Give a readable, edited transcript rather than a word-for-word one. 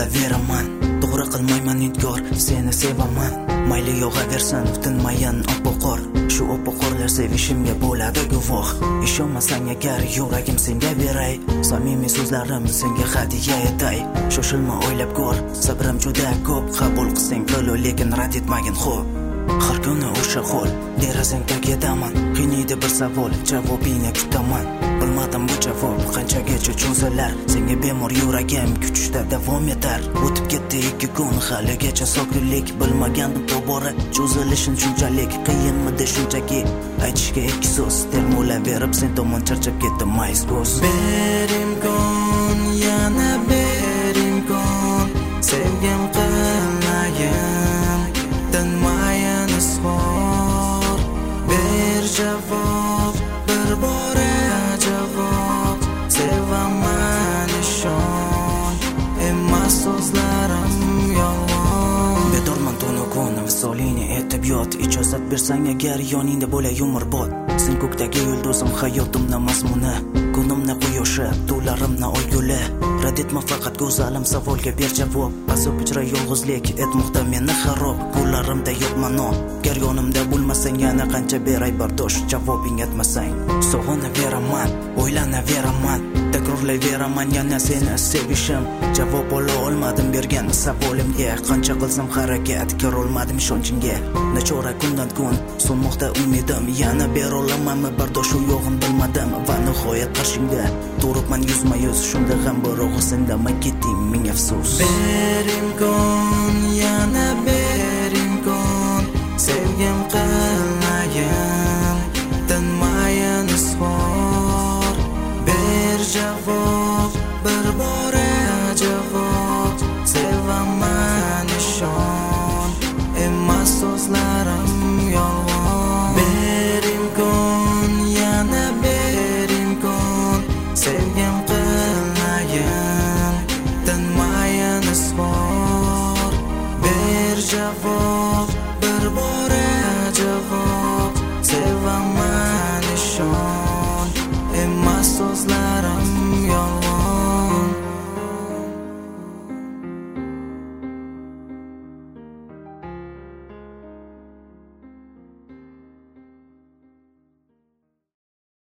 bo'laveraman. To'g'ri qilmayman inkor, seni sevaman. Mayli yog'aversan tinmayan oppoqor. Shu oppoqorlar sevishimga bo'ladi guvoh. Ishonmasang agar yuragim senga beray, samimiy so'zlarim senga hadiya etay. Shoshilma o'ylab ko'r, sabrim juda ko'p. Qabul qilsang qil, lekin rad etmagin xo'p. Har kuni o'sha xol, derazang tagidaman. Qiynaydi bir savol, javobingni kutaman. Bilmadim bu javob qanchagacha cho'zilar. Senga bemor yuragim kutishda davom etar. O'tib ketdi 2 kun, haligacha sokinlik. Bilmagandim tobora cho'zilishim shunchalik. Qiyinmidi shunchaki aytishga 2 so'z. Termulaverib sen tomon charchab ketdim mayiz ko'z. Ber imkon, yana ber imkon. Sevgim qilmayin, tinmayin isbor. Ber javob, bir bora javob. Sevaman ishon, emas so'zlarim yolg'on. Bedorman tunu kun, visolini etib yot. Ijozat bersang agar yoningda bo'lay umrbod. Sen ko'kdagi yulduzim, hayotimning mazmuni. Kunimni quyoshi, to'larimni oy guli. Rad etma faqat go'zalim, savolga ber javob. Azоб ichra yolg'izlik etmoqda meni xarob. Qo'llarimda yo'q ma'no, gar yonimda bo'lmasang yana qancha beray bardosh. Javobing etmasang sog'inaveraman, o'ylanaveraman. Takrorlayveraman yana seni sevishim. Javob ola olmadim bergan savolimga. Qancha qilsam harakat, kirolmadim ishonchingga. Nachora kundan kun so'nmoqda umidim. Yana berolamanmi bardosh u yo'g'im bilmadim. Va nihoyat qarshingda turibman yuzma-yuz. Shunda ham bir og'iz indamay ketding, ming afsus. Ber imkon, yana